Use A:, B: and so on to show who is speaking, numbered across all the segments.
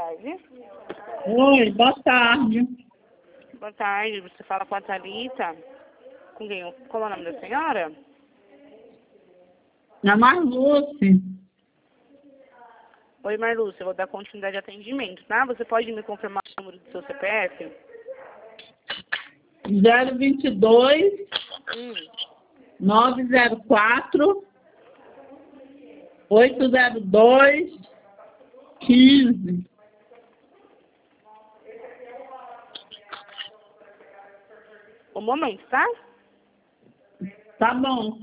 A: tarde.
B: Oi, boa tarde.
A: Boa tarde, você fala com a Thalita. Com quem? Qual é o nome da senhora?
B: Na Marluce.
A: Oi, Marlúcia, eu vou dar continuidade de atendimento, tá? Você pode me confirmar o número do seu CPF?
B: 022 904 802 15.
A: Um momento, tá?
B: Tá bom.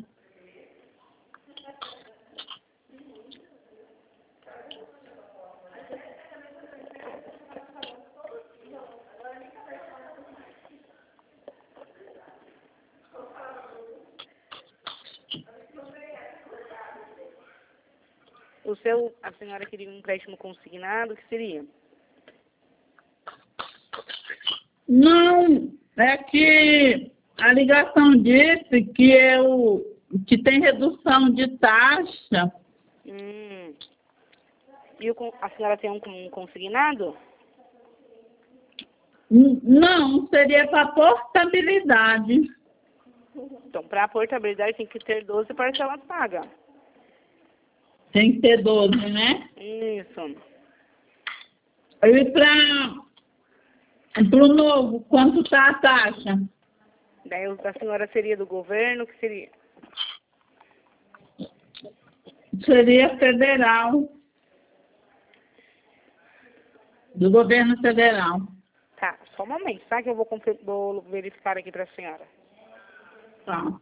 A: A senhora queria um empréstimo consignado, o que seria?
B: Não, é que a ligação disse que tem redução de taxa.
A: E a senhora tem um consignado?
B: Não, seria para portabilidade.
A: Então, para a portabilidade tem que ter 12 parcelas pagas.
B: Tem que ter 12, né?
A: Isso.
B: E para o novo, quanto está a taxa?
A: Daí o da senhora seria do governo, o que seria?
B: Seria federal. Do governo federal.
A: Tá, só um momento, tá? Que eu vou verificar aqui para a senhora.
B: Tá.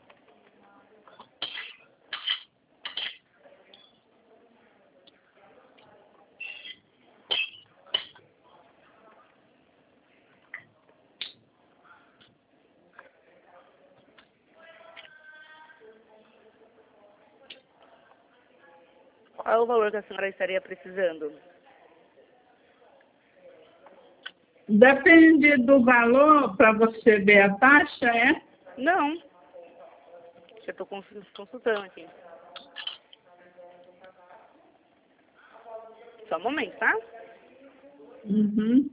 A: Qual é o valor que a senhora estaria precisando?
B: Depende do valor para você ver a taxa, é?
A: Não. Já estou consultando aqui. Só um momento, tá?
B: Uhum.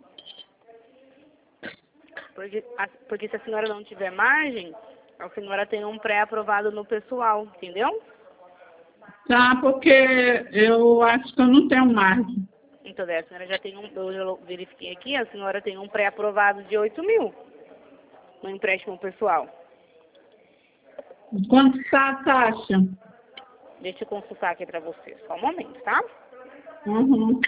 A: Porque se a senhora não tiver margem, a senhora tem um pré-aprovado no pessoal, entendeu?
B: Tá, porque eu acho que eu não tenho margem.
A: Então, daí a senhora já tem eu já verifiquei aqui, a senhora tem um pré-aprovado de 8.000 no empréstimo pessoal.
B: Quanto está a taxa?
A: Deixa eu consultar aqui para você. Só um momento, tá?
B: Uhum.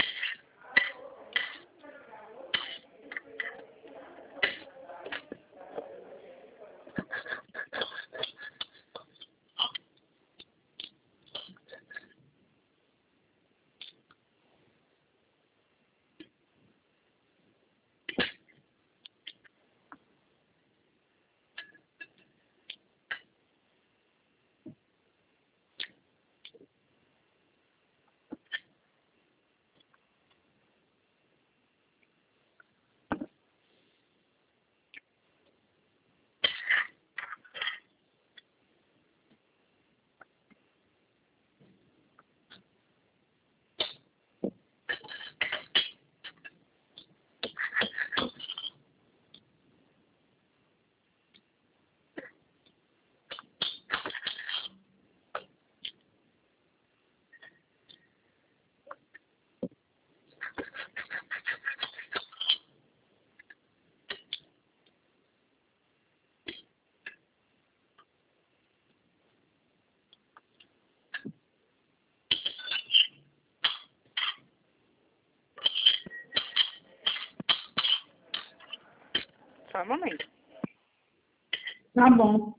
A: Só um momento.
B: Tá bom.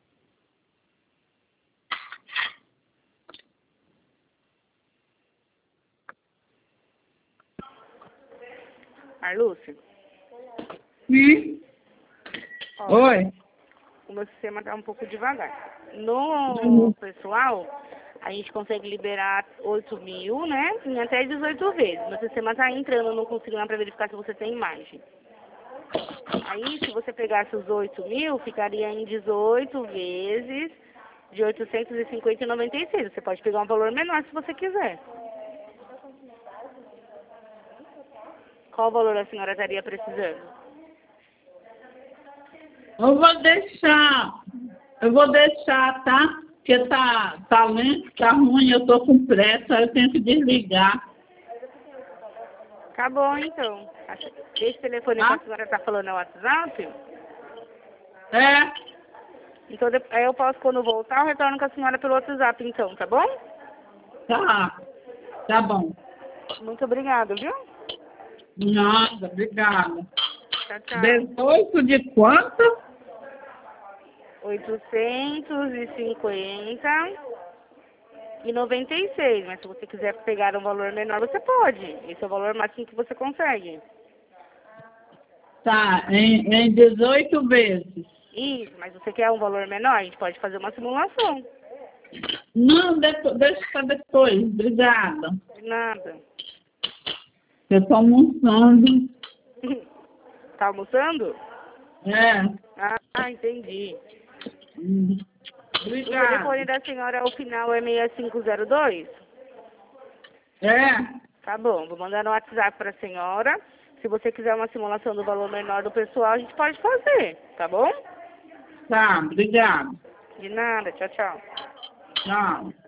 A: Marlúcia?
B: Sim.
A: Ó,
B: Oi.
A: o meu sistema tá um pouco devagar. No pessoal, a gente consegue liberar 8.000, né? Em até 18 vezes. Meu sistema tá entrando, eu não consigo lá para verificar se você tem imagem. Aí, se você pegasse os 8.000, ficaria em 18 vezes de 850,96. Você pode pegar um valor menor se você quiser. Qual valor a senhora estaria precisando?
B: Eu vou deixar, tá? Porque tá lento, tá ruim, eu tô com pressa, eu tenho que desligar.
A: Tá bom, então. Esse telefone que a senhora tá falando é o WhatsApp?
B: É,
A: Então, aí eu posso, quando voltar, eu retorno com a senhora pelo WhatsApp, então, tá bom?
B: tá bom.
A: Muito obrigada, viu?
B: Nada, obrigada.
A: Tchau, tchau.
B: 18 de quanto?
A: 850,96. Mas se você quiser pegar um valor menor, você pode. Esse é o valor máximo que você consegue.
B: Tá, em 18 vezes.
A: Isso, mas você quer um valor menor? A gente pode fazer uma simulação.
B: Não, deixa pra depois, obrigada.
A: De nada.
B: Eu tô almoçando.
A: Tá almoçando?
B: É.
A: Ah, entendi. O
B: Obrigada.
A: telefone da senhora, ao final, é 6502?
B: É.
A: Tá bom, vou mandar no WhatsApp pra senhora. Se você quiser uma simulação do valor menor do pessoal, a gente pode fazer, tá bom?
B: Tá, obrigada.
A: De nada, tchau, tchau.
B: Tchau.